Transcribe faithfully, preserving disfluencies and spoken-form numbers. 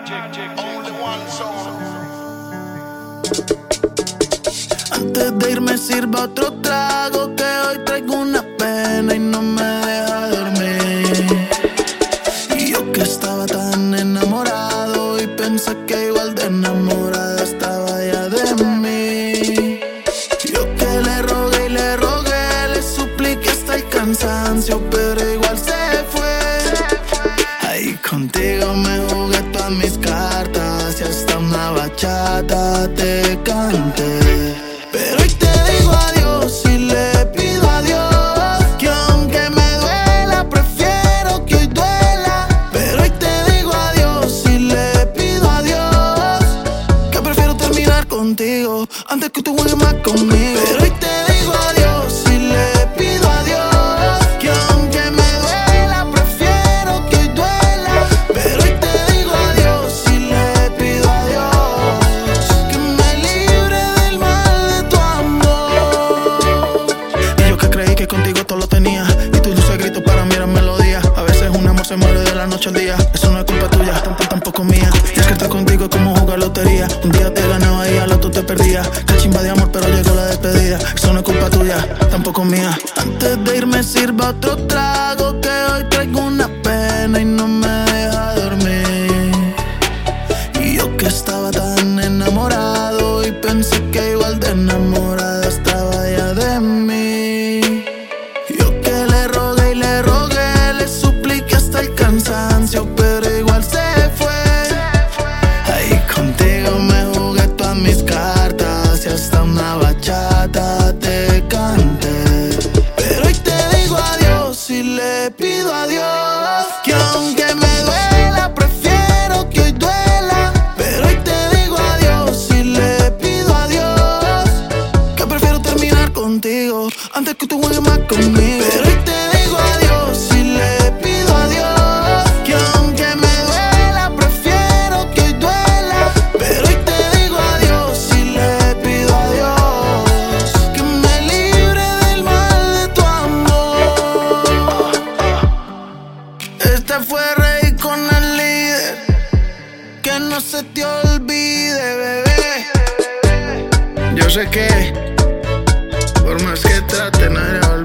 Antes de irme sirva otro trago, que hoy traigo una pena y no me deja dormir. Y yo que estaba tan enamorado y pensé que igual de enamorada estaba ya de mí. Yo que le rogué y le rogué, le supliqué hasta el cansancio, pero igual se fue. Ahí contigo me jugué todas mis cartas y hasta una bachata te canté. Pero hoy te digo adiós y le pido a Dios que aunque me duela, prefiero que hoy duela. Pero hoy te digo adiós y le pido a Dios que prefiero terminar contigo antes que tú juegues más conmigo. Pero hoy te digo adiós y le pido a Dios que aunque me duela, prefiero que hoy duela. Pero hoy te digo adiós y le pido a Dios que me libre del mal de tu amor. Y yo que creí que contigo todo lo tenía, y tus dulces gritos para mí eran melodía. A veces un amor se muere de la noche al día. Eso no es culpa tuya, tampoco, tampoco mía. Y es que estar contigo es como jugar lotería. Un día te ganaba y al otro te perdía. Cachimba de amor pero llegó la despedida. Eso no es culpa tuya, tampoco mía. Antes de irme sirva otro trago, que hoy traigo una pena y no me deja dormir. Y yo que estaba tan enamorado y pensé que igual de enamorada estaba ya de mí. Yo que le rogué y le rogué, le supliqué hasta el cansancio, pero igual se fue. Ahí contigo me jugué todas mis cartas y hasta una bachata te canté. Pero hoy te digo adiós y le pido a Dios que aunque me duela, prefiero que hoy duela. Pero hoy te digo adiós y le pido a Dios que prefiero terminar contigo antes que tú juegues más conmigo. Pero hoy te digo adiós y le pido a Dios que aunque me duela, prefiero que hoy duela. Pero hoy te digo adiós y le pido a Dios que me libre del mal de tu amor. Este fue Rey con el líder, que no se te olvide, bebé. Yo sé que por más que trate, no me olvide.